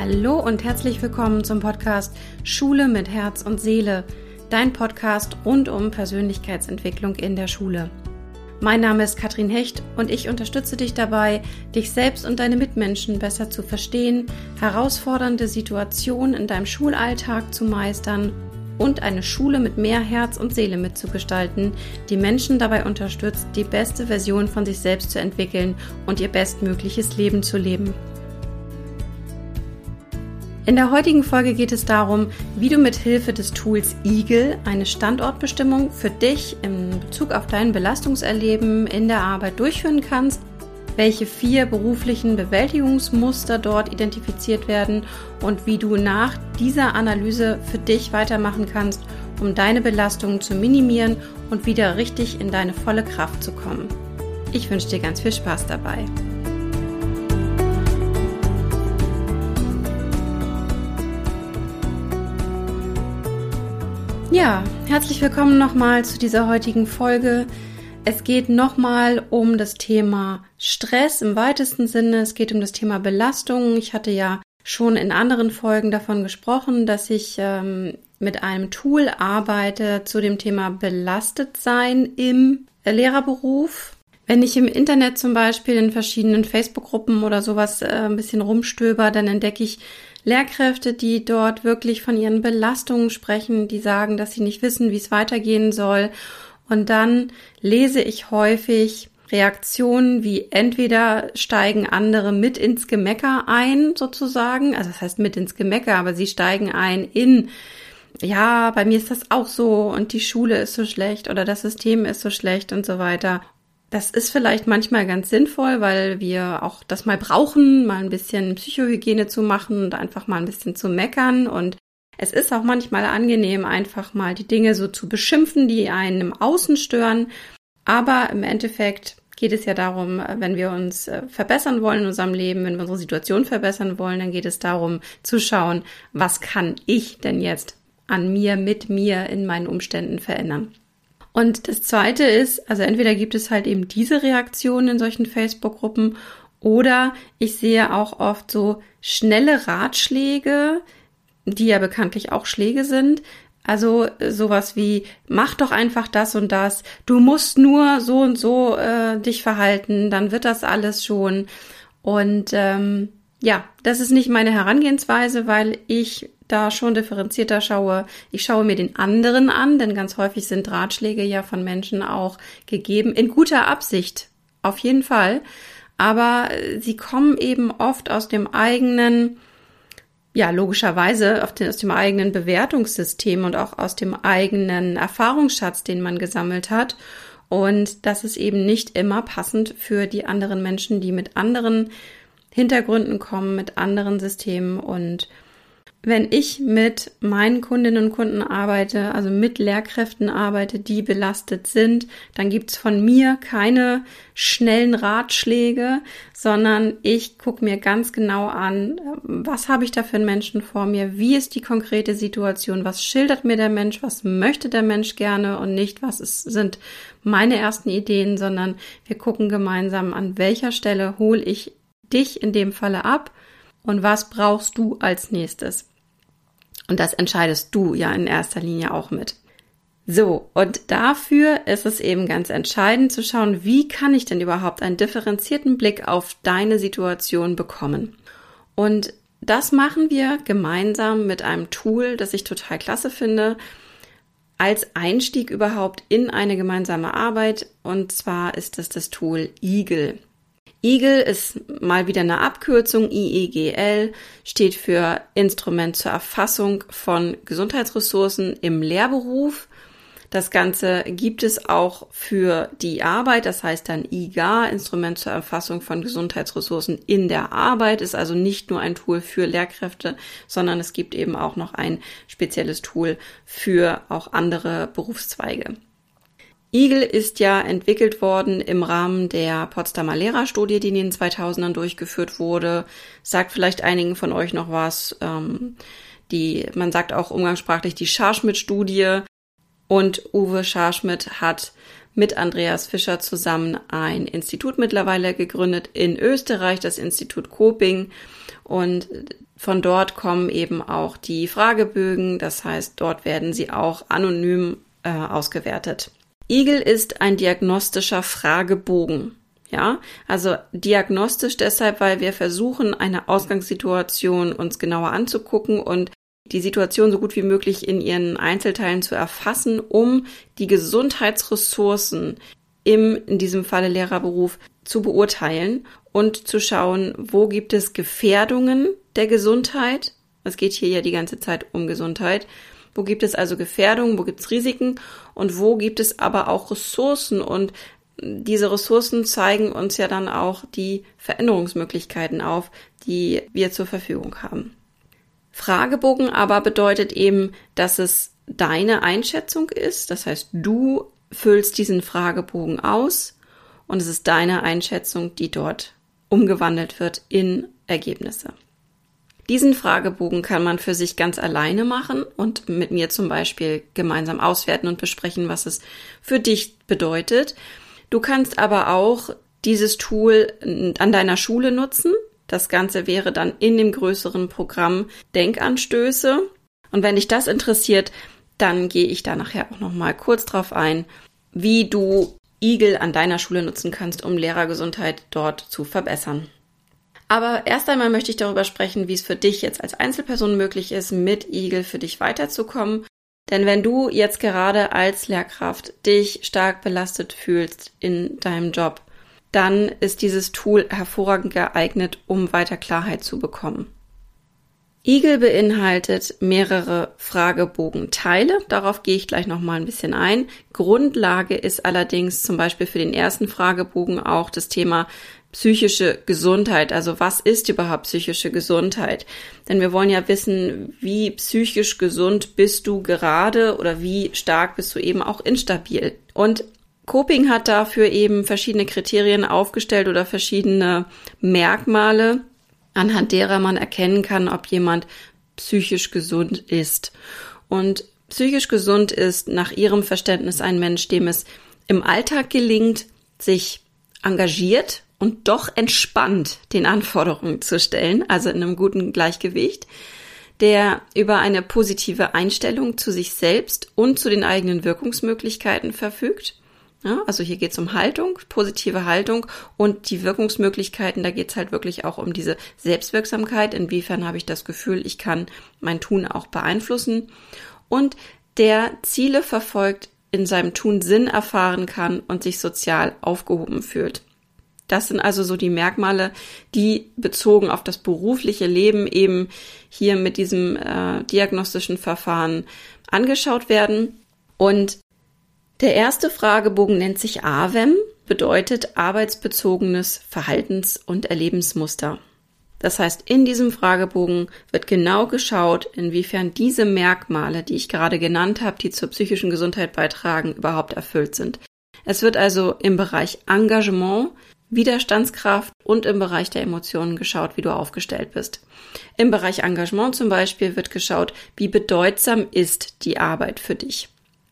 Hallo und herzlich willkommen zum Podcast Schule mit Herz und Seele, dein Podcast rund um Persönlichkeitsentwicklung in der Schule. Mein Name ist Katrin Hecht und ich unterstütze dich dabei, dich selbst und deine Mitmenschen besser zu verstehen, herausfordernde Situationen in deinem Schulalltag zu meistern und eine Schule mit mehr Herz und Seele mitzugestalten, die Menschen dabei unterstützt, die beste Version von sich selbst zu entwickeln und ihr bestmögliches Leben zu leben. In der heutigen Folge geht es darum, wie du mit Hilfe des Tools Eagle eine Standortbestimmung für dich in Bezug auf dein Belastungserleben in der Arbeit durchführen kannst, welche 4 beruflichen Bewältigungsmuster dort identifiziert werden und wie du nach dieser Analyse für dich weitermachen kannst, um deine Belastungen zu minimieren und wieder richtig in deine volle Kraft zu kommen. Ich wünsche dir ganz viel Spaß dabei. Ja, herzlich willkommen nochmal zu dieser heutigen Folge. Es geht nochmal um das Thema Stress im weitesten Sinne. Es geht um das Thema Belastung. Ich hatte ja schon in anderen Folgen davon gesprochen, dass ich mit einem Tool arbeite zu dem Thema Belastetsein im Lehrerberuf. Wenn ich im Internet zum Beispiel in verschiedenen Facebook-Gruppen oder sowas ein bisschen rumstöber, dann entdecke ich Lehrkräfte, die dort wirklich von ihren Belastungen sprechen, die sagen, dass sie nicht wissen, wie es weitergehen soll. Und dann lese ich häufig Reaktionen wie entweder steigen andere mit ins Gemecker ein, sozusagen, also das heißt mit ins Gemecker, aber sie steigen ein in, ja, bei mir ist das auch so und die Schule ist so schlecht oder das System ist so schlecht und so weiter. Das ist vielleicht manchmal ganz sinnvoll, weil wir auch das mal brauchen, mal ein bisschen Psychohygiene zu machen und einfach mal ein bisschen zu meckern. Und es ist auch manchmal angenehm, einfach mal die Dinge so zu beschimpfen, die einen im Außen stören. Aber im Endeffekt geht es ja darum, wenn wir uns verbessern wollen in unserem Leben, wenn wir unsere Situation verbessern wollen, dann geht es darum zu schauen, was kann ich denn jetzt an mir, mit mir, in meinen Umständen verändern. Und das Zweite ist, also entweder gibt es halt eben diese Reaktionen in solchen Facebook-Gruppen oder ich sehe auch oft so schnelle Ratschläge, die ja bekanntlich auch Schläge sind. Also sowas wie, mach doch einfach das und das, du musst nur so und so dich verhalten, dann wird das alles schon. Und ja, das ist nicht meine Herangehensweise, weil ich da schon differenzierter schaue. Ich schaue mir den anderen an, denn ganz häufig sind Ratschläge ja von Menschen auch gegeben, in guter Absicht, auf jeden Fall. Aber sie kommen eben oft aus dem eigenen, ja logischerweise aus dem eigenen Bewertungssystem und auch aus dem eigenen Erfahrungsschatz, den man gesammelt hat. Und das ist eben nicht immer passend für die anderen Menschen, die mit anderen Hintergründen kommen, mit anderen Systemen. Und wenn ich mit meinen Kundinnen und Kunden arbeite, also mit Lehrkräften arbeite, die belastet sind, dann gibt's von mir keine schnellen Ratschläge, sondern ich gucke mir ganz genau an, was habe ich da für einen Menschen vor mir, wie ist die konkrete Situation, was schildert mir der Mensch, was möchte der Mensch gerne und nicht, sind meine ersten Ideen, sondern wir gucken gemeinsam, an welcher Stelle hole ich dich in dem Falle ab und was brauchst du als nächstes. Und das entscheidest du ja in erster Linie auch mit. So, und dafür ist es eben ganz entscheidend zu schauen, wie kann ich denn überhaupt einen differenzierten Blick auf deine Situation bekommen. Und das machen wir gemeinsam mit einem Tool, das ich total klasse finde, als Einstieg überhaupt in eine gemeinsame Arbeit. Und zwar ist es das Tool Eagle. Eagle ist mal wieder eine Abkürzung, IEGL, steht für Instrument zur Erfassung von Gesundheitsressourcen im Lehrberuf. Das Ganze gibt es auch für die Arbeit, das heißt dann IGA, Instrument zur Erfassung von Gesundheitsressourcen in der Arbeit, ist also nicht nur ein Tool für Lehrkräfte, sondern es gibt eben auch noch ein spezielles Tool für auch andere Berufszweige. Eagle ist ja entwickelt worden im Rahmen der Potsdamer Lehrerstudie, die in den 2000ern durchgeführt wurde. Sagt vielleicht einigen von euch noch was. Man sagt auch umgangssprachlich die Scharschmidt-Studie. Und Uwe Scharschmidt hat mit Andreas Fischer zusammen ein Institut mittlerweile gegründet in Österreich, das Institut Coping. Und von dort kommen eben auch die Fragebögen. Das heißt, dort werden sie auch anonym ausgewertet. Eagle ist ein diagnostischer Fragebogen. Ja, also diagnostisch deshalb, weil wir versuchen, eine Ausgangssituation uns genauer anzugucken und die Situation so gut wie möglich in ihren Einzelteilen zu erfassen, um die Gesundheitsressourcen in diesem Falle Lehrerberuf zu beurteilen und zu schauen, wo gibt es Gefährdungen der Gesundheit. Es geht hier ja die ganze Zeit um Gesundheit. Wo gibt es also Gefährdungen, wo gibt es Risiken und wo gibt es aber auch Ressourcen, und diese Ressourcen zeigen uns ja dann auch die Veränderungsmöglichkeiten auf, die wir zur Verfügung haben. Fragebogen aber bedeutet eben, dass es deine Einschätzung ist. Das heißt, du füllst diesen Fragebogen aus und es ist deine Einschätzung, die dort umgewandelt wird in Ergebnisse. Diesen Fragebogen kann man für sich ganz alleine machen und mit mir zum Beispiel gemeinsam auswerten und besprechen, was es für dich bedeutet. Du kannst aber auch dieses Tool an deiner Schule nutzen. Das Ganze wäre dann in dem größeren Programm Denkanstöße. Und wenn dich das interessiert, dann gehe ich da nachher auch nochmal kurz drauf ein, wie du Eagle an deiner Schule nutzen kannst, um Lehrergesundheit dort zu verbessern. Aber erst einmal möchte ich darüber sprechen, wie es für dich jetzt als Einzelperson möglich ist, mit Eagle für dich weiterzukommen. Denn wenn du jetzt gerade als Lehrkraft dich stark belastet fühlst in deinem Job, dann ist dieses Tool hervorragend geeignet, um weiter Klarheit zu bekommen. Eagle beinhaltet mehrere Fragebogenteile. Darauf gehe ich gleich nochmal ein bisschen ein. Grundlage ist allerdings zum Beispiel für den ersten Fragebogen auch das Thema psychische Gesundheit. Also was ist überhaupt psychische Gesundheit? Denn wir wollen ja wissen, wie psychisch gesund bist du gerade oder wie stark bist du eben auch instabil. Und Coping hat dafür eben verschiedene Kriterien aufgestellt oder verschiedene Merkmale, anhand derer man erkennen kann, ob jemand psychisch gesund ist. Und psychisch gesund ist nach ihrem Verständnis ein Mensch, dem es im Alltag gelingt, sich engagiert und doch entspannt den Anforderungen zu stellen, also in einem guten Gleichgewicht, der über eine positive Einstellung zu sich selbst und zu den eigenen Wirkungsmöglichkeiten verfügt. Ja, also hier geht es um Haltung, positive Haltung, und die Wirkungsmöglichkeiten, da geht es halt wirklich auch um diese Selbstwirksamkeit. Inwiefern habe ich das Gefühl, ich kann mein Tun auch beeinflussen, und der Ziele verfolgt, in seinem Tun Sinn erfahren kann und sich sozial aufgehoben fühlt. Das sind also so die Merkmale, die bezogen auf das berufliche Leben eben hier mit diesem diagnostischen Verfahren angeschaut werden. Und der erste Fragebogen nennt sich AVEM, bedeutet arbeitsbezogenes Verhaltens- und Erlebensmuster. Das heißt, in diesem Fragebogen wird genau geschaut, inwiefern diese Merkmale, die ich gerade genannt habe, die zur psychischen Gesundheit beitragen, überhaupt erfüllt sind. Es wird also im Bereich Engagement, Widerstandskraft und im Bereich der Emotionen geschaut, wie du aufgestellt bist. Im Bereich Engagement zum Beispiel wird geschaut, wie bedeutsam ist die Arbeit für dich.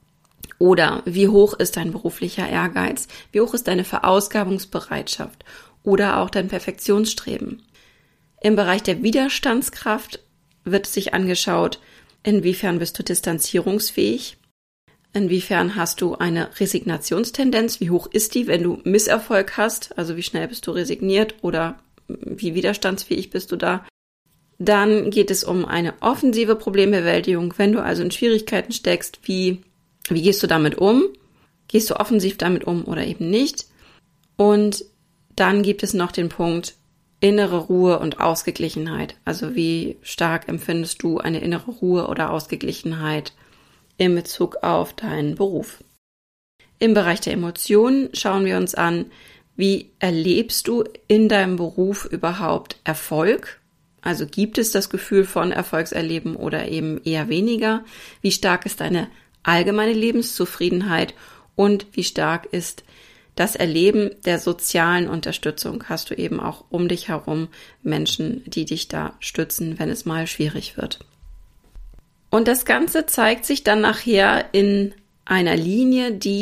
Oder wie hoch ist dein beruflicher Ehrgeiz? Wie hoch ist deine Verausgabungsbereitschaft? Oder auch dein Perfektionsstreben? Im Bereich der Widerstandskraft wird sich angeschaut, inwiefern bist du distanzierungsfähig? Inwiefern hast du eine Resignationstendenz? Wie hoch ist die, wenn du Misserfolg hast? Also wie schnell bist du resigniert oder wie widerstandsfähig bist du da? Dann geht es um eine offensive Problembewältigung. Wenn du also in Schwierigkeiten steckst, wie gehst du damit um? Gehst du offensiv damit um oder eben nicht? Und dann gibt es noch den Punkt innere Ruhe und Ausgeglichenheit. Also wie stark empfindest du eine innere Ruhe oder Ausgeglichenheit in Bezug auf deinen Beruf? Im Bereich der Emotionen schauen wir uns an, wie erlebst du in deinem Beruf überhaupt Erfolg? Also gibt es das Gefühl von Erfolgserleben oder eben eher weniger? Wie stark ist deine allgemeine Lebenszufriedenheit und wie stark ist das Erleben der sozialen Unterstützung? Hast du eben auch um dich herum Menschen, die dich da stützen, wenn es mal schwierig wird? Und das Ganze zeigt sich dann nachher in einer Linie, die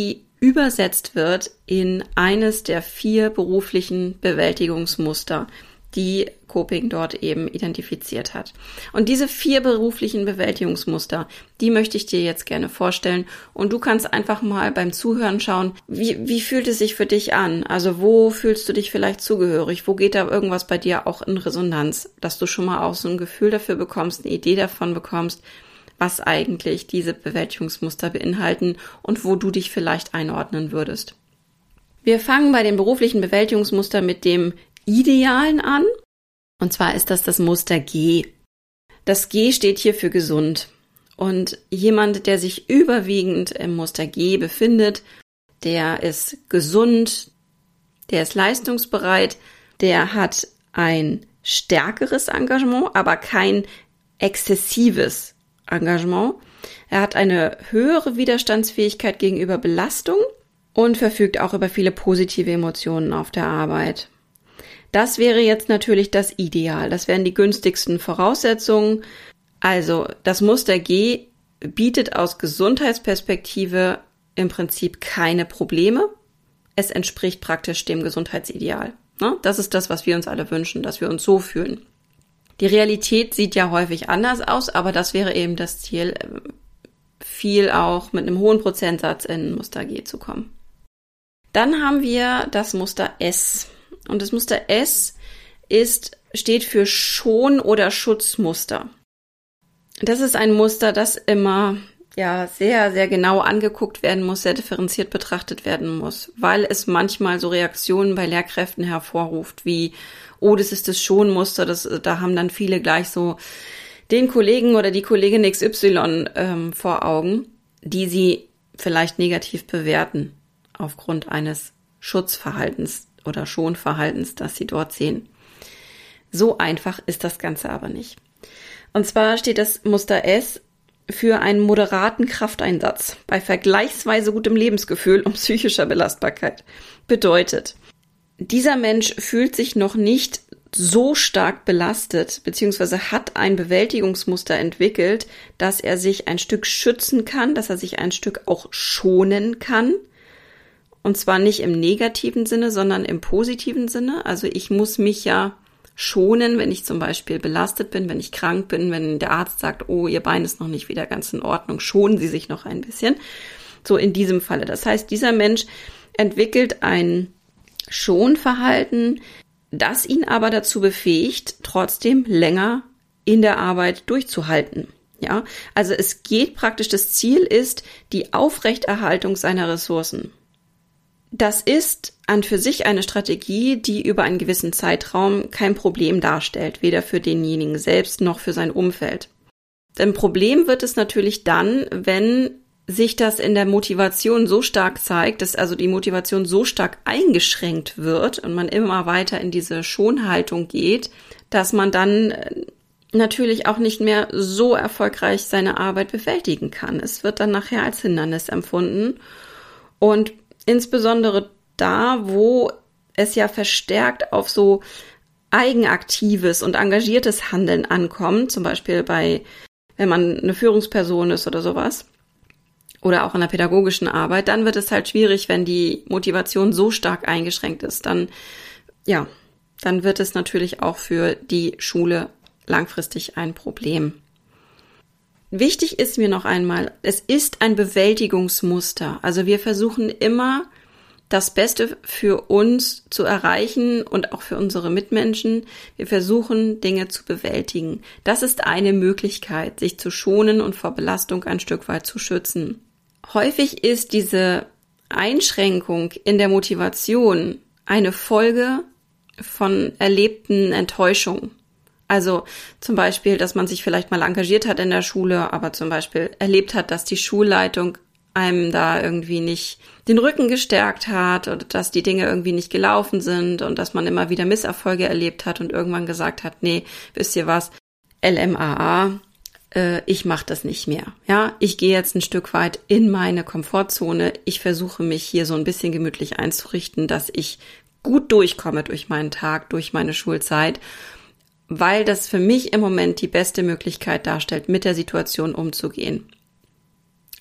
übersetzt wird in eines der 4 beruflichen Bewältigungsmuster, die Coping dort eben identifiziert hat. Und diese 4 beruflichen Bewältigungsmuster, die möchte ich dir jetzt gerne vorstellen. Und du kannst einfach mal beim Zuhören schauen, wie fühlt es sich für dich an? Also wo fühlst du dich vielleicht zugehörig? Wo geht da irgendwas bei dir auch in Resonanz? Dass du schon mal auch so ein Gefühl dafür bekommst, eine Idee davon bekommst, was eigentlich diese Bewältigungsmuster beinhalten und wo du dich vielleicht einordnen würdest. Wir fangen bei den beruflichen Bewältigungsmustern mit dem Idealen an. Und zwar ist das Muster G. Das G steht hier für gesund. Und jemand, der sich überwiegend im Muster G befindet, der ist gesund, der ist leistungsbereit, der hat ein stärkeres Engagement, aber kein exzessives Engagement. Er hat eine höhere Widerstandsfähigkeit gegenüber Belastung und verfügt auch über viele positive Emotionen auf der Arbeit. Das wäre jetzt natürlich das Ideal. Das wären die günstigsten Voraussetzungen. Also das Muster G bietet aus Gesundheitsperspektive im Prinzip keine Probleme. Es entspricht praktisch dem Gesundheitsideal. Das ist das, was wir uns alle wünschen, dass wir uns so fühlen. Die Realität sieht ja häufig anders aus, aber das wäre eben das Ziel, viel auch mit einem hohen Prozentsatz in Muster G zu kommen. Dann haben wir das Muster S. Und das Muster S steht für Schon- oder Schutzmuster. Das ist ein Muster, das immer sehr, sehr genau angeguckt werden muss, sehr differenziert betrachtet werden muss, weil es manchmal so Reaktionen bei Lehrkräften hervorruft, wie, oh, das ist das Schon-Muster, da haben dann viele gleich so den Kollegen oder die Kollegin XY vor Augen, die sie vielleicht negativ bewerten aufgrund eines Schutzverhaltens oder Schonverhaltens, das sie dort sehen. So einfach ist das Ganze aber nicht. Und zwar steht das Muster S für einen moderaten Krafteinsatz bei vergleichsweise gutem Lebensgefühl und psychischer Belastbarkeit. Bedeutet, dieser Mensch fühlt sich noch nicht so stark belastet, beziehungsweise hat ein Bewältigungsmuster entwickelt, dass er sich ein Stück schützen kann, dass er sich ein Stück auch schonen kann. Und zwar nicht im negativen Sinne, sondern im positiven Sinne. Also ich muss mich ja schonen, wenn ich zum Beispiel belastet bin, wenn ich krank bin, wenn der Arzt sagt, oh, Ihr Bein ist noch nicht wieder ganz in Ordnung, schonen Sie sich noch ein bisschen. So in diesem Falle. Das heißt, dieser Mensch entwickelt ein Schonverhalten, das ihn aber dazu befähigt, trotzdem länger in der Arbeit durchzuhalten. Ja, also es geht praktisch, das Ziel ist die Aufrechterhaltung seiner Ressourcen. Das ist an für sich eine Strategie, die über einen gewissen Zeitraum kein Problem darstellt, weder für denjenigen selbst noch für sein Umfeld. Ein Problem wird es natürlich dann, wenn sich das in der Motivation so stark zeigt, dass also die Motivation so stark eingeschränkt wird und man immer weiter in diese Schonhaltung geht, dass man dann natürlich auch nicht mehr so erfolgreich seine Arbeit bewältigen kann. Es wird dann nachher als Hindernis empfunden und insbesondere da, wo es ja verstärkt auf so eigenaktives und engagiertes Handeln ankommt, zum Beispiel wenn man eine Führungsperson ist oder sowas, oder auch in der pädagogischen Arbeit, dann wird es halt schwierig, wenn die Motivation so stark eingeschränkt ist. Dann wird es natürlich auch für die Schule langfristig ein Problem. Wichtig ist mir noch einmal, es ist ein Bewältigungsmuster. Also wir versuchen immer, das Beste für uns zu erreichen und auch für unsere Mitmenschen. Wir versuchen, Dinge zu bewältigen. Das ist eine Möglichkeit, sich zu schonen und vor Belastung ein Stück weit zu schützen. Häufig ist diese Einschränkung in der Motivation eine Folge von erlebten Enttäuschungen. Also zum Beispiel, dass man sich vielleicht mal engagiert hat in der Schule, aber zum Beispiel erlebt hat, dass die Schulleitung einem da irgendwie nicht den Rücken gestärkt hat oder dass die Dinge irgendwie nicht gelaufen sind und dass man immer wieder Misserfolge erlebt hat und irgendwann gesagt hat, nee, wisst ihr was, LMAA, ich mache das nicht mehr. Ja, ich gehe jetzt ein Stück weit in meine Komfortzone. Ich versuche mich hier so ein bisschen gemütlich einzurichten, dass ich gut durchkomme durch meinen Tag, durch meine Schulzeit, weil das für mich im Moment die beste Möglichkeit darstellt, mit der Situation umzugehen.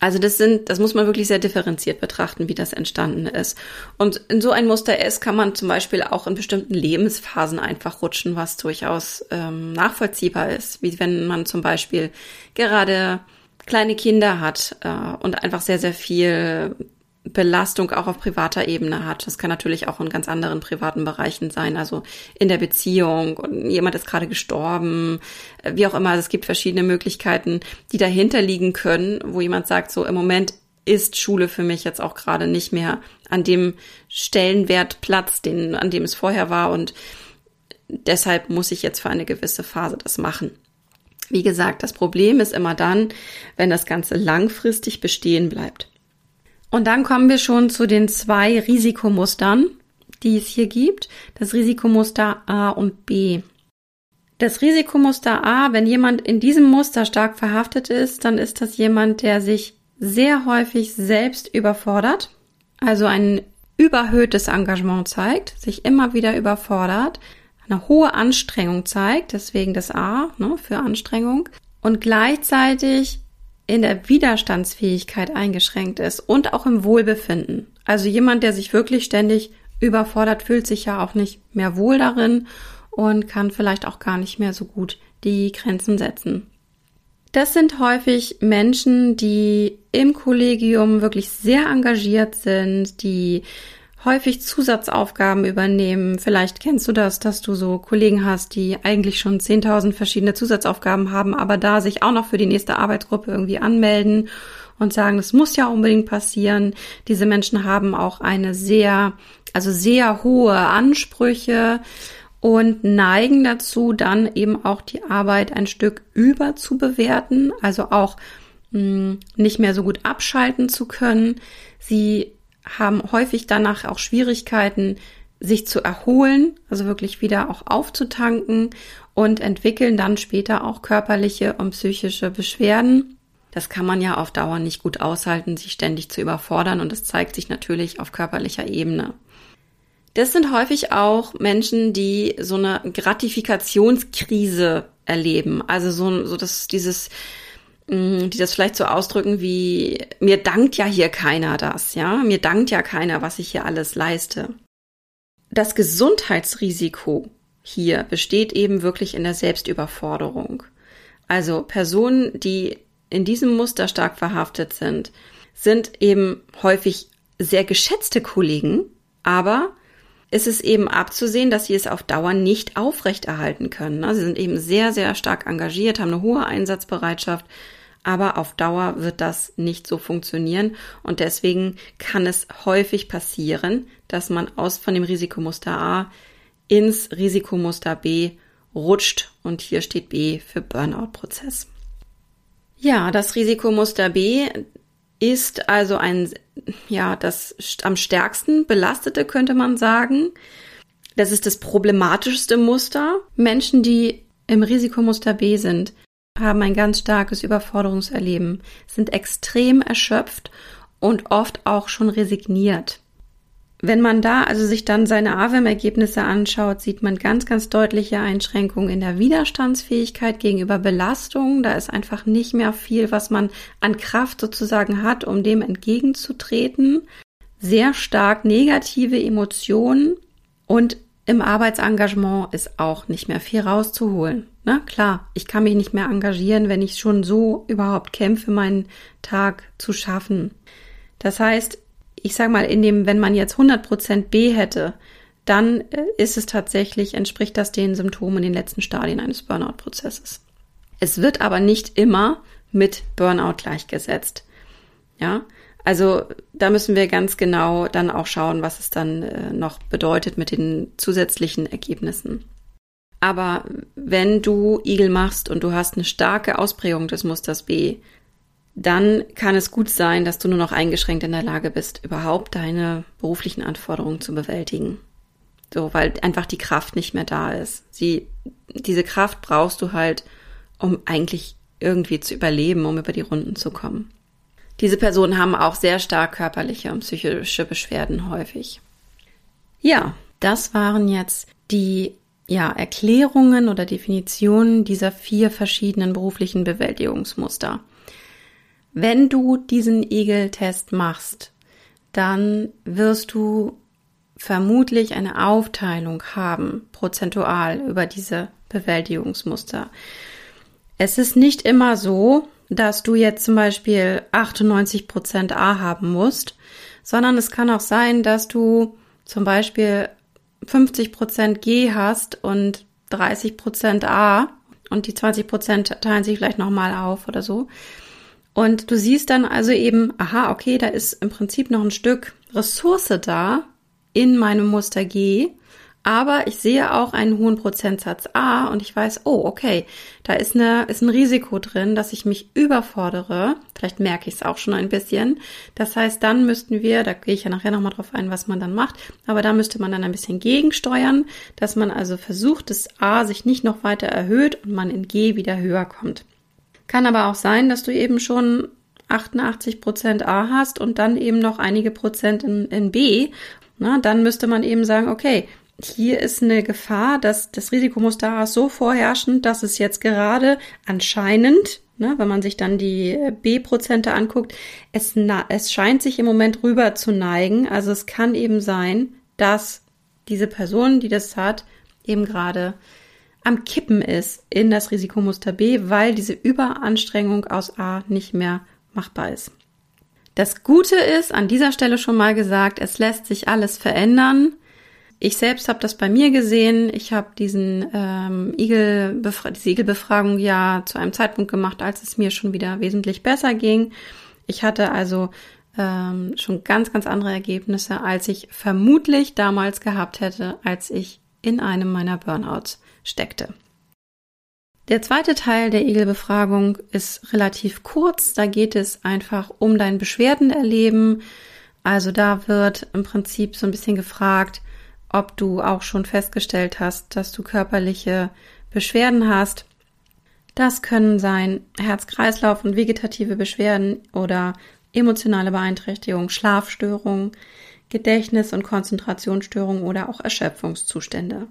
Also das muss man wirklich sehr differenziert betrachten, wie das entstanden ist. Und in so ein Muster S kann man zum Beispiel auch in bestimmten Lebensphasen einfach rutschen, was durchaus nachvollziehbar ist. Wie wenn man zum Beispiel gerade kleine Kinder hat und einfach sehr, sehr viel Belastung auch auf privater Ebene hat. Das kann natürlich auch in ganz anderen privaten Bereichen sein, also in der Beziehung und jemand ist gerade gestorben, wie auch immer. Also es gibt verschiedene Möglichkeiten, die dahinter liegen können, wo jemand sagt, so im Moment ist Schule für mich jetzt auch gerade nicht mehr an dem Stellenwert Platz, an dem es vorher war und deshalb muss ich jetzt für eine gewisse Phase das machen. Wie gesagt, das Problem ist immer dann, wenn das Ganze langfristig bestehen bleibt. Und dann kommen wir schon zu den 2 Risikomustern, die es hier gibt. Das Risikomuster A und B. Das Risikomuster A, wenn jemand in diesem Muster stark verhaftet ist, dann ist das jemand, der sich sehr häufig selbst überfordert, also ein überhöhtes Engagement zeigt, sich immer wieder überfordert, eine hohe Anstrengung zeigt, deswegen das A, für Anstrengung, und gleichzeitig in der Widerstandsfähigkeit eingeschränkt ist und auch im Wohlbefinden. Also jemand, der sich wirklich ständig überfordert, fühlt sich ja auch nicht mehr wohl darin und kann vielleicht auch gar nicht mehr so gut die Grenzen setzen. Das sind häufig Menschen, die im Kollegium wirklich sehr engagiert sind, die häufig Zusatzaufgaben übernehmen. Vielleicht kennst du das, dass du so Kollegen hast, die eigentlich schon 10.000 verschiedene Zusatzaufgaben haben, aber da sich auch noch für die nächste Arbeitsgruppe irgendwie anmelden und sagen, das muss ja unbedingt passieren. Diese Menschen haben auch sehr hohe Ansprüche und neigen dazu, dann eben auch die Arbeit ein Stück überzubewerten, also auch nicht mehr so gut abschalten zu können. Sie haben häufig danach auch Schwierigkeiten, sich zu erholen, also wirklich wieder auch aufzutanken und entwickeln dann später auch körperliche und psychische Beschwerden. Das kann man ja auf Dauer nicht gut aushalten, sich ständig zu überfordern und das zeigt sich natürlich auf körperlicher Ebene. Das sind häufig auch Menschen, die so eine Gratifikationskrise erleben, also die das vielleicht so ausdrücken wie, mir dankt ja hier keiner das, ja, mir dankt ja keiner, was ich hier alles leiste. Das Gesundheitsrisiko hier besteht eben wirklich in der Selbstüberforderung. Also Personen, die in diesem Muster stark verhaftet sind eben häufig sehr geschätzte Kollegen, aber es ist eben abzusehen, dass sie es auf Dauer nicht aufrechterhalten können. Sie sind eben sehr, sehr stark engagiert, haben eine hohe Einsatzbereitschaft, aber auf Dauer wird das nicht so funktionieren und deswegen kann es häufig passieren, dass man von dem Risikomuster A ins Risikomuster B rutscht und hier steht B für Burnout-Prozess. Ja, das Risikomuster B ist also das am stärksten belastete, könnte man sagen. Das ist das problematischste Muster. Menschen, die im Risikomuster B sind, haben ein ganz starkes Überforderungserleben, sind extrem erschöpft und oft auch schon resigniert. Wenn man da also sich dann seine AWEM-Ergebnisse anschaut, sieht man ganz, ganz deutliche Einschränkungen in der Widerstandsfähigkeit gegenüber Belastungen. Da ist einfach nicht mehr viel, was man an Kraft sozusagen hat, um dem entgegenzutreten. Sehr stark negative Emotionen und im Arbeitsengagement ist auch nicht mehr viel rauszuholen. Na klar, ich kann mich nicht mehr engagieren, wenn ich schon so überhaupt kämpfe, meinen Tag zu schaffen. Das heißt, ich sage mal, wenn man jetzt 100% B hätte, dann ist es tatsächlich, entspricht das den Symptomen in den letzten Stadien eines Burnout-Prozesses. Es wird aber nicht immer mit Burnout gleichgesetzt. Ja, also da müssen wir ganz genau dann auch schauen, was es dann noch bedeutet mit den zusätzlichen Ergebnissen. Aber wenn du Igel machst und du hast eine starke Ausprägung des Musters B, dann kann es gut sein, dass du nur noch eingeschränkt in der Lage bist, überhaupt deine beruflichen Anforderungen zu bewältigen. So, weil einfach die Kraft nicht mehr da ist. Diese Kraft brauchst du halt, um eigentlich irgendwie zu überleben, um über die Runden zu kommen. Diese Personen haben auch sehr stark körperliche und psychische Beschwerden häufig. Ja, das waren jetzt die Erklärungen oder Definitionen dieser 4 verschiedenen beruflichen Bewältigungsmuster. Wenn du diesen Igel-Test machst, dann wirst du vermutlich eine Aufteilung haben, prozentual über diese Bewältigungsmuster. Es ist nicht immer so, dass du jetzt zum Beispiel 98% A haben musst, sondern es kann auch sein, dass du zum Beispiel 50% G hast und 30% A und die 20% teilen sich vielleicht nochmal auf oder so. Und du siehst dann also eben, aha, okay, da ist im Prinzip noch ein Stück Ressource da in meinem Muster G, aber ich sehe auch einen hohen Prozentsatz A und ich weiß, oh, okay, da ist ein Risiko drin, dass ich mich überfordere. Vielleicht merke ich es auch schon ein bisschen. Das heißt, dann müssten wir, da gehe ich ja nachher nochmal drauf ein, was man dann macht, aber da müsste man dann ein bisschen gegensteuern, dass man also versucht, dass A sich nicht noch weiter erhöht und man in G wieder höher kommt. Kann aber auch sein, dass du eben schon 88% A hast und dann eben noch einige Prozent in B. Na, dann müsste man eben sagen, okay, hier ist eine Gefahr, dass das Risikomuster A ist so vorherrschend, dass es jetzt gerade anscheinend, wenn man sich dann die B-Prozente anguckt, es scheint sich im Moment rüber zu neigen. Also es kann eben sein, dass diese Person, die das hat, eben gerade am Kippen ist in das Risikomuster B, weil diese Überanstrengung aus A nicht mehr machbar ist. Das Gute ist, an dieser Stelle schon mal gesagt, es lässt sich alles verändern. Ich selbst habe das bei mir gesehen. Ich habe diese Igelbefragung ja zu einem Zeitpunkt gemacht, als es mir schon wieder wesentlich besser ging. Ich hatte also schon ganz, ganz andere Ergebnisse, als ich vermutlich damals gehabt hätte, als ich in einem meiner Burnouts steckte. Der zweite Teil der Igelbefragung ist relativ kurz. Da geht es einfach um dein Beschwerdenerleben. Also da wird im Prinzip so ein bisschen gefragt, ob du auch schon festgestellt hast, dass du körperliche Beschwerden hast. Das können sein Herz-Kreislauf- und vegetative Beschwerden oder emotionale Beeinträchtigung, Schlafstörungen, Gedächtnis- und Konzentrationsstörungen oder auch Erschöpfungszustände.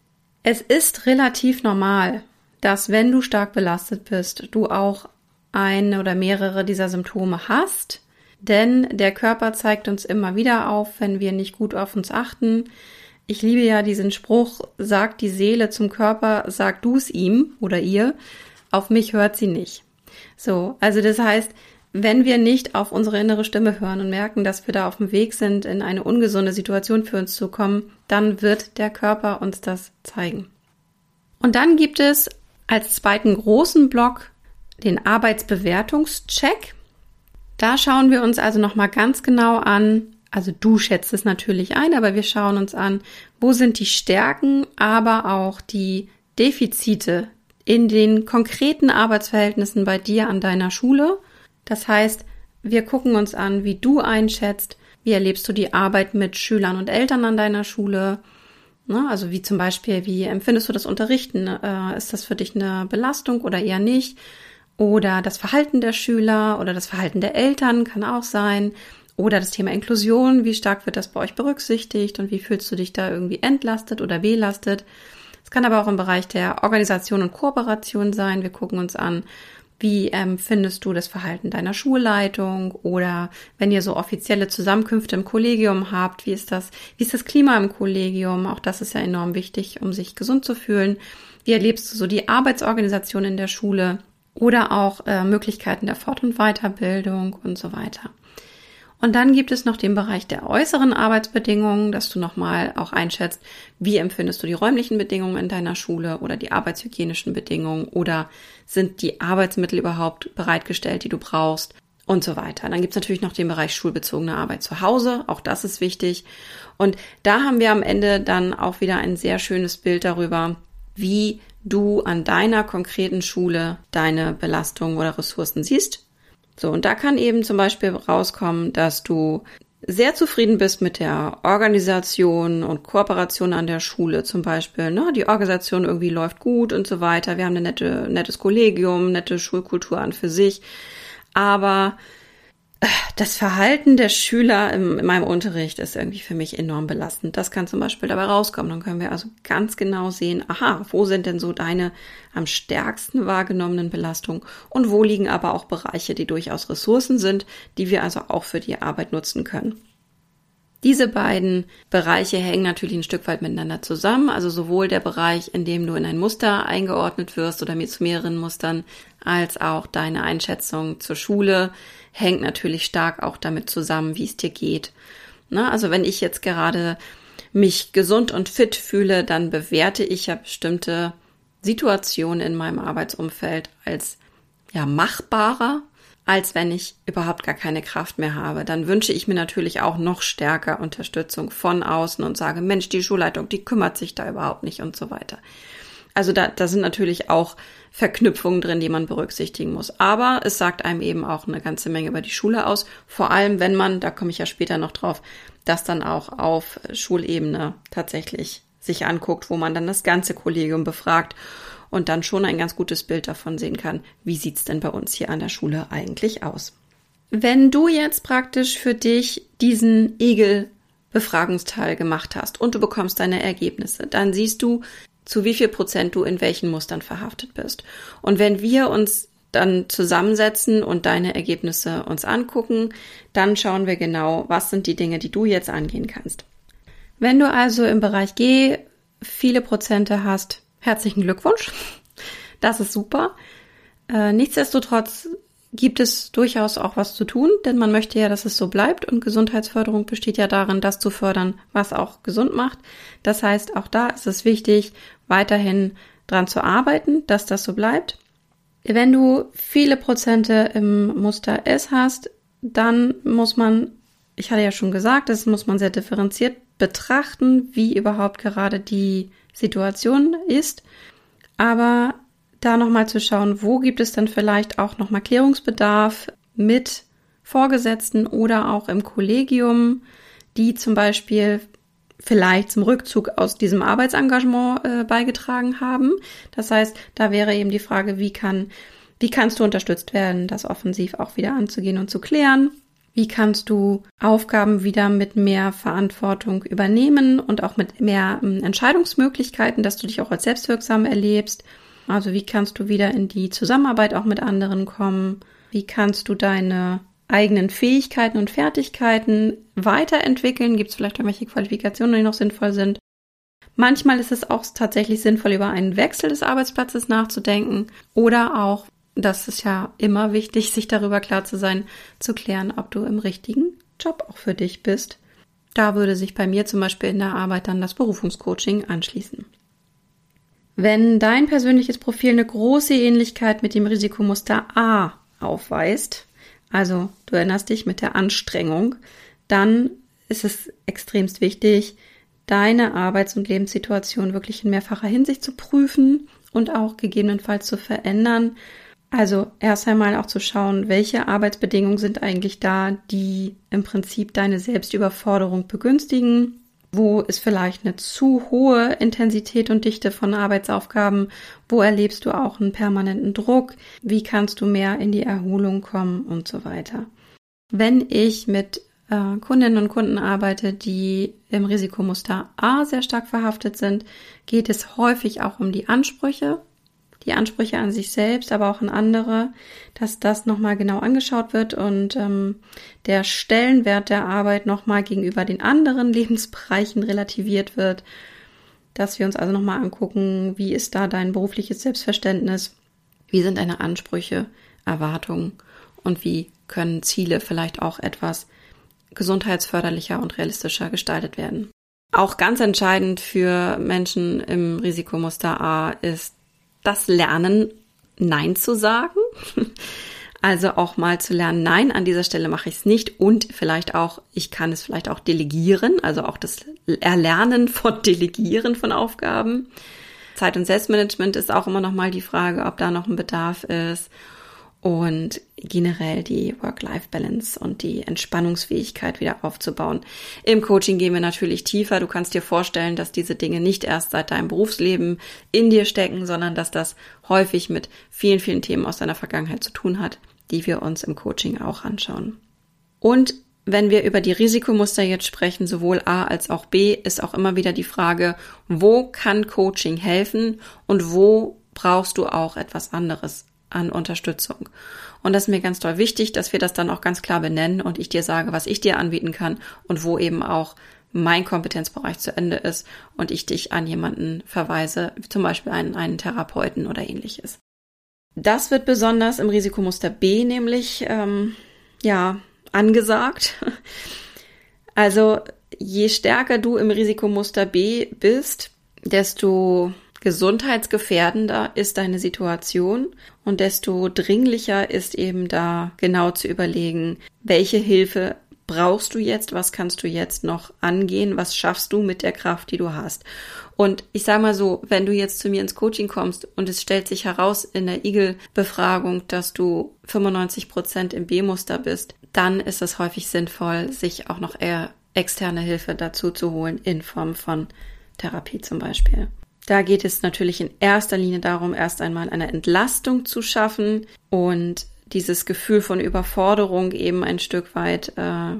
Es ist relativ normal, dass wenn du stark belastet bist, du auch eine oder mehrere dieser Symptome hast, denn der Körper zeigt uns immer wieder auf, wenn wir nicht gut auf uns achten. Ich liebe ja diesen Spruch, sagt die Seele zum Körper, sag du es ihm oder ihr, auf mich hört sie nicht. So, also das heißt, wenn wir nicht auf unsere innere Stimme hören und merken, dass wir da auf dem Weg sind, in eine ungesunde Situation für uns zu kommen, dann wird der Körper uns das zeigen. Und dann gibt es als zweiten großen Block den Arbeitsbewertungscheck. Da schauen wir uns also nochmal ganz genau an, also du schätzt es natürlich ein, aber wir schauen uns an, wo sind die Stärken, aber auch die Defizite in den konkreten Arbeitsverhältnissen bei dir an deiner Schule. Das heißt, wir gucken uns an, wie du einschätzt, wie erlebst du die Arbeit mit Schülern und Eltern an deiner Schule. Also wie zum Beispiel, wie empfindest du das Unterrichten? Ist das für dich eine Belastung oder eher nicht? Oder das Verhalten der Schüler oder das Verhalten der Eltern kann auch sein. Oder das Thema Inklusion, wie stark wird das bei euch berücksichtigt und wie fühlst du dich da irgendwie entlastet oder belastet? Es kann aber auch im Bereich der Organisation und Kooperation sein. Wir gucken uns an, wie findest du das Verhalten deiner Schulleitung oder wenn ihr so offizielle Zusammenkünfte im Kollegium habt, wie ist das Klima im Kollegium? Auch das ist ja enorm wichtig, um sich gesund zu fühlen. Wie erlebst du so die Arbeitsorganisation in der Schule oder auch Möglichkeiten der Fort- und Weiterbildung und so weiter. Und dann gibt es noch den Bereich der äußeren Arbeitsbedingungen, dass du nochmal auch einschätzt, wie empfindest du die räumlichen Bedingungen in deiner Schule oder die arbeitshygienischen Bedingungen oder sind die Arbeitsmittel überhaupt bereitgestellt, die du brauchst und so weiter. Dann gibt es natürlich noch den Bereich schulbezogene Arbeit zu Hause, auch das ist wichtig. Und da haben wir am Ende dann auch wieder ein sehr schönes Bild darüber, wie du an deiner konkreten Schule deine Belastungen oder Ressourcen siehst. So, und da kann eben zum Beispiel rauskommen, dass du sehr zufrieden bist mit der Organisation und Kooperation an der Schule zum Beispiel. Ne? Die Organisation irgendwie läuft gut und so weiter. Wir haben ein nettes Kollegium, nette Schulkultur an für sich. Aber das Verhalten der Schüler in meinem Unterricht ist irgendwie für mich enorm belastend. Das kann zum Beispiel dabei rauskommen. Dann können wir also ganz genau sehen, aha, wo sind denn so deine am stärksten wahrgenommenen Belastungen und wo liegen aber auch Bereiche, die durchaus Ressourcen sind, die wir also auch für die Arbeit nutzen können. Diese beiden Bereiche hängen natürlich ein Stück weit miteinander zusammen, also sowohl der Bereich, in dem du in ein Muster eingeordnet wirst oder zu mehreren Mustern, als auch deine Einschätzung zur Schule hängt natürlich stark auch damit zusammen, wie es dir geht. Na, also wenn ich jetzt gerade mich gesund und fit fühle, dann bewerte ich ja bestimmte Situationen in meinem Arbeitsumfeld als machbarer, als wenn ich überhaupt gar keine Kraft mehr habe. Dann wünsche ich mir natürlich auch noch stärker Unterstützung von außen und sage, Mensch, die Schulleitung, die kümmert sich da überhaupt nicht und so weiter. Also da sind natürlich auch Verknüpfungen drin, die man berücksichtigen muss. Aber es sagt einem eben auch eine ganze Menge über die Schule aus. Vor allem, wenn man, da komme ich ja später noch drauf, das dann auch auf Schulebene tatsächlich sich anguckt, wo man dann das ganze Kollegium befragt und dann schon ein ganz gutes Bild davon sehen kann, wie sieht's denn bei uns hier an der Schule eigentlich aus. Wenn du jetzt praktisch für dich diesen EGEL-Befragungsteil gemacht hast und du bekommst deine Ergebnisse, dann siehst du, zu wie viel Prozent du in welchen Mustern verhaftet bist. Und wenn wir uns dann zusammensetzen und deine Ergebnisse uns angucken, dann schauen wir genau, was sind die Dinge, die du jetzt angehen kannst. Wenn du also im Bereich G viele Prozente hast, herzlichen Glückwunsch. Das ist super. Nichtsdestotrotz gibt es durchaus auch was zu tun, denn man möchte ja, dass es so bleibt und Gesundheitsförderung besteht ja darin, das zu fördern, was auch gesund macht. Das heißt, auch da ist es wichtig, weiterhin dran zu arbeiten, dass das so bleibt. Wenn du viele Prozente im Muster S hast, dann muss man, ich hatte ja schon gesagt, das muss man sehr differenziert betrachten, wie überhaupt gerade die Situation ist. Aber da nochmal zu schauen, wo gibt es dann vielleicht auch nochmal Klärungsbedarf mit Vorgesetzten oder auch im Kollegium, die zum Beispiel vielleicht zum Rückzug aus diesem Arbeitsengagement beigetragen haben. Das heißt, da wäre eben die Frage, wie kannst du unterstützt werden, das offensiv auch wieder anzugehen und zu klären? Wie kannst du Aufgaben wieder mit mehr Verantwortung übernehmen und auch mit mehr Entscheidungsmöglichkeiten, dass du dich auch als selbstwirksam erlebst? Also wie kannst du wieder in die Zusammenarbeit auch mit anderen kommen? Wie kannst du deine eigenen Fähigkeiten und Fertigkeiten weiterentwickeln? Gibt es vielleicht irgendwelche Qualifikationen, die noch sinnvoll sind? Manchmal ist es auch tatsächlich sinnvoll, über einen Wechsel des Arbeitsplatzes nachzudenken oder auch, das ist ja immer wichtig, sich darüber klar zu sein, zu klären, ob du im richtigen Job auch für dich bist. Da würde sich bei mir zum Beispiel in der Arbeit dann das Berufungscoaching anschließen. Wenn dein persönliches Profil eine große Ähnlichkeit mit dem Risikomuster A aufweist, also du erinnerst dich mit der Anstrengung, dann ist es extremst wichtig, deine Arbeits- und Lebenssituation wirklich in mehrfacher Hinsicht zu prüfen und auch gegebenenfalls zu verändern. Also erst einmal auch zu schauen, welche Arbeitsbedingungen sind eigentlich da, die im Prinzip deine Selbstüberforderung begünstigen. Wo ist vielleicht eine zu hohe Intensität und Dichte von Arbeitsaufgaben? Wo erlebst du auch einen permanenten Druck? Wie kannst du mehr in die Erholung kommen und so weiter? Wenn ich mit Kundinnen und Kunden arbeite, die im Risikomuster A sehr stark verhaftet sind, geht es häufig auch um die Ansprüche an sich selbst, aber auch an andere, dass das nochmal genau angeschaut wird und der Stellenwert der Arbeit nochmal gegenüber den anderen Lebensbereichen relativiert wird, dass wir uns also nochmal angucken, wie ist da dein berufliches Selbstverständnis, wie sind deine Ansprüche, Erwartungen und wie können Ziele vielleicht auch etwas gesundheitsförderlicher und realistischer gestaltet werden. Auch ganz entscheidend für Menschen im Risikomuster A ist das Lernen, Nein zu sagen. Also auch mal zu lernen, nein, an dieser Stelle mache ich es nicht und vielleicht auch, ich kann es vielleicht auch delegieren, also auch das Erlernen von Delegieren von Aufgaben. Zeit- und Selbstmanagement ist auch immer noch mal die Frage, ob da noch ein Bedarf ist und generell die Work-Life-Balance und die Entspannungsfähigkeit wieder aufzubauen. Im Coaching gehen wir natürlich tiefer. Du kannst dir vorstellen, dass diese Dinge nicht erst seit deinem Berufsleben in dir stecken, sondern dass das häufig mit vielen, vielen Themen aus deiner Vergangenheit zu tun hat, die wir uns im Coaching auch anschauen. Und wenn wir über die Risikomuster jetzt sprechen, sowohl A als auch B, ist auch immer wieder die Frage, wo kann Coaching helfen und wo brauchst du auch etwas anderes an Unterstützung. Und das ist mir ganz doll wichtig, dass wir das dann auch ganz klar benennen und ich dir sage, was ich dir anbieten kann und wo eben auch mein Kompetenzbereich zu Ende ist und ich dich an jemanden verweise, zum Beispiel einen Therapeuten oder ähnliches. Das wird besonders im Risikomuster B nämlich angesagt. Also je stärker du im Risikomuster B bist, desto gesundheitsgefährdender ist deine Situation und desto dringlicher ist eben da genau zu überlegen, welche Hilfe brauchst du jetzt, was kannst du jetzt noch angehen, was schaffst du mit der Kraft, die du hast. Und ich sage mal so, wenn du jetzt zu mir ins Coaching kommst und es stellt sich heraus in der IGEL-Befragung, dass du 95% im B-Muster bist, dann ist es häufig sinnvoll, sich auch noch eher externe Hilfe dazu zu holen, in Form von Therapie zum Beispiel. Da geht es natürlich in erster Linie darum, erst einmal eine Entlastung zu schaffen und dieses Gefühl von Überforderung eben ein Stück weit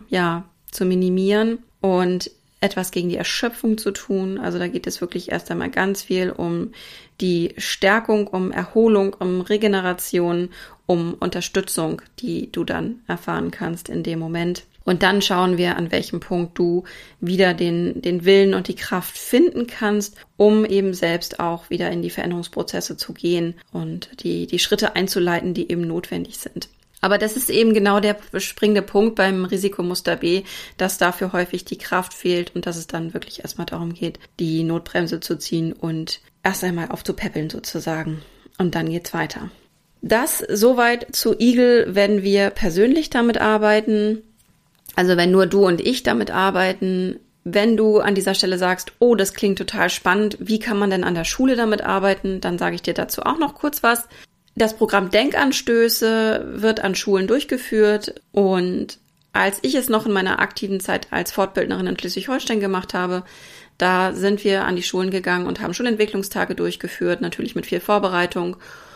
zu minimieren und etwas gegen die Erschöpfung zu tun. Also da geht es wirklich erst einmal ganz viel um die Stärkung, um Erholung, um Regeneration, um Unterstützung, die du dann erfahren kannst in dem Moment. Und dann schauen wir, an welchem Punkt du wieder den Willen und die Kraft finden kannst, um eben selbst auch wieder in die Veränderungsprozesse zu gehen und die Schritte einzuleiten, die eben notwendig sind. Aber das ist eben genau der springende Punkt beim Risikomuster B, dass dafür häufig die Kraft fehlt und dass es dann wirklich erstmal darum geht, die Notbremse zu ziehen und erst einmal aufzupäppeln sozusagen. Und dann geht's weiter. Das soweit zu IGEL, wenn wir persönlich damit arbeiten. Also wenn nur du und ich damit arbeiten. Wenn du an dieser Stelle sagst, oh, das klingt total spannend, wie kann man denn an der Schule damit arbeiten, dann sage ich dir dazu auch noch kurz was. Das Programm Denkanstöße wird an Schulen durchgeführt und als ich es noch in meiner aktiven Zeit als Fortbildnerin in Schleswig-Holstein gemacht habe, da sind wir an die Schulen gegangen und haben Schulentwicklungstage durchgeführt, natürlich mit viel Vorbereitung.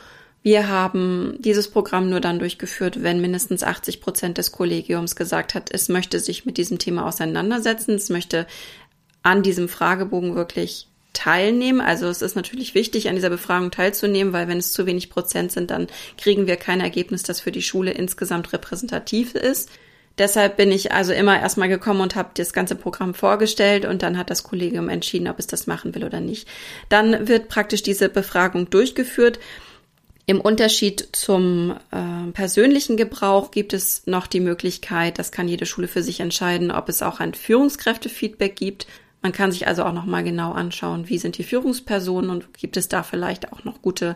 Wir haben dieses Programm nur dann durchgeführt, wenn mindestens 80% des Kollegiums gesagt hat, es möchte sich mit diesem Thema auseinandersetzen, es möchte an diesem Fragebogen wirklich teilnehmen. Also es ist natürlich wichtig, an dieser Befragung teilzunehmen, weil wenn es zu wenig Prozent sind, dann kriegen wir kein Ergebnis, das für die Schule insgesamt repräsentativ ist. Deshalb bin ich also immer erstmal gekommen und habe das ganze Programm vorgestellt und dann hat das Kollegium entschieden, ob es das machen will oder nicht. Dann wird praktisch diese Befragung durchgeführt. Im Unterschied zum persönlichen Gebrauch gibt es noch die Möglichkeit, das kann jede Schule für sich entscheiden, ob es auch ein Führungskräftefeedback gibt. Man kann sich also auch nochmal genau anschauen, wie sind die Führungspersonen und gibt es da vielleicht auch noch gutes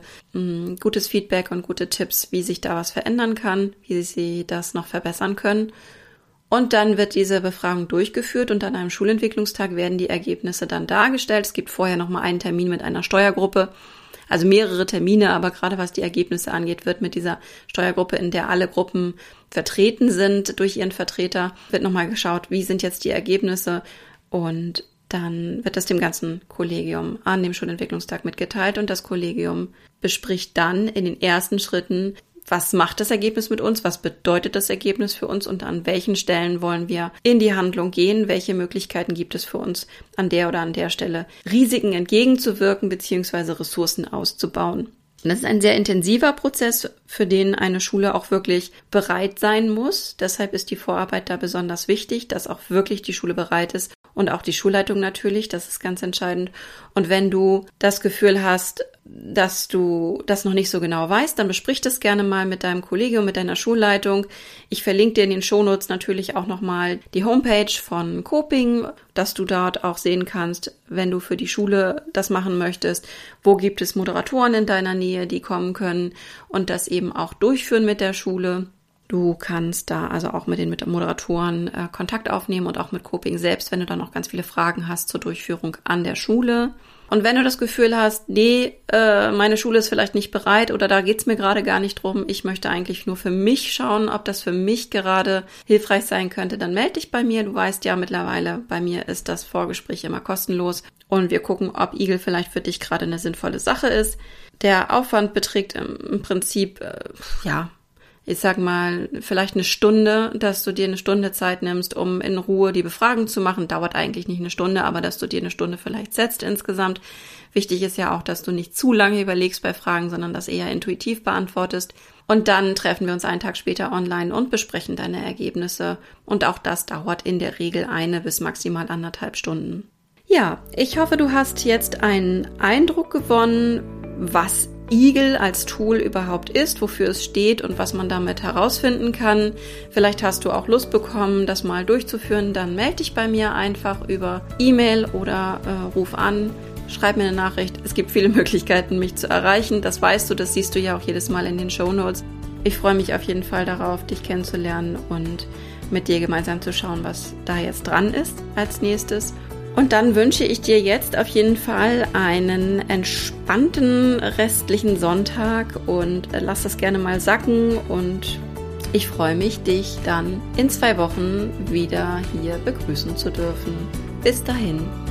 Feedback und gute Tipps, wie sich da was verändern kann, wie sie das noch verbessern können. Und dann wird diese Befragung durchgeführt und an einem Schulentwicklungstag werden die Ergebnisse dann dargestellt. Es gibt vorher nochmal einen Termin mit einer Steuergruppe, also mehrere Termine, aber gerade was die Ergebnisse angeht, wird mit dieser Steuergruppe, in der alle Gruppen vertreten sind durch ihren Vertreter, wird nochmal geschaut, wie sind jetzt die Ergebnisse und dann wird das dem ganzen Kollegium an dem Schulentwicklungstag mitgeteilt und das Kollegium bespricht dann in den ersten Schritten, was macht das Ergebnis mit uns, was bedeutet das Ergebnis für uns und an welchen Stellen wollen wir in die Handlung gehen, welche Möglichkeiten gibt es für uns an der oder an der Stelle Risiken entgegenzuwirken bzw. Ressourcen auszubauen. Und das ist ein sehr intensiver Prozess, für den eine Schule auch wirklich bereit sein muss. Deshalb ist die Vorarbeit da besonders wichtig, dass auch wirklich die Schule bereit ist und auch die Schulleitung natürlich, das ist ganz entscheidend. Und wenn du das Gefühl hast, dass du das noch nicht so genau weißt, dann besprich das gerne mal mit deinem Kollegium, mit deiner Schulleitung. Ich verlinke dir in den Shownotes natürlich auch nochmal die Homepage von Coping, dass du dort auch sehen kannst, wenn du für die Schule das machen möchtest, wo gibt es Moderatoren in deiner Nähe, die kommen können und das eben auch durchführen mit der Schule. Du kannst da also auch mit den Moderatoren Kontakt aufnehmen und auch mit Coping selbst, wenn du dann noch ganz viele Fragen hast zur Durchführung an der Schule. Und wenn du das Gefühl hast, meine Schule ist vielleicht nicht bereit oder da geht's mir gerade gar nicht drum, ich möchte eigentlich nur für mich schauen, ob das für mich gerade hilfreich sein könnte, dann melde dich bei mir. Du weißt ja mittlerweile, bei mir ist das Vorgespräch immer kostenlos und wir gucken, ob IGEL vielleicht für dich gerade eine sinnvolle Sache ist. Der Aufwand beträgt im Prinzip, ich sag mal, vielleicht eine Stunde, dass du dir eine Stunde Zeit nimmst, um in Ruhe die Befragung zu machen. Dauert eigentlich nicht eine Stunde, aber dass du dir eine Stunde vielleicht setzt insgesamt. Wichtig ist ja auch, dass du nicht zu lange überlegst bei Fragen, sondern das eher intuitiv beantwortest. Und dann treffen wir uns einen Tag später online und besprechen deine Ergebnisse. Und auch das dauert in der Regel 1 bis maximal 1,5 Stunden. Ja, ich hoffe, du hast jetzt einen Eindruck gewonnen, was Eagle als Tool überhaupt ist, wofür es steht und was man damit herausfinden kann. Vielleicht hast du auch Lust bekommen, das mal durchzuführen. Dann melde dich bei mir einfach über E-Mail oder ruf an. Schreib mir eine Nachricht. Es gibt viele Möglichkeiten, mich zu erreichen. Das weißt du, das siehst du ja auch jedes Mal in den Shownotes. Ich freue mich auf jeden Fall darauf, dich kennenzulernen und mit dir gemeinsam zu schauen, was da jetzt dran ist als nächstes. Und dann wünsche ich dir jetzt auf jeden Fall einen entspannten restlichen Sonntag und lass das gerne mal sacken. Und ich freue mich, dich dann in 2 Wochen wieder hier begrüßen zu dürfen. Bis dahin.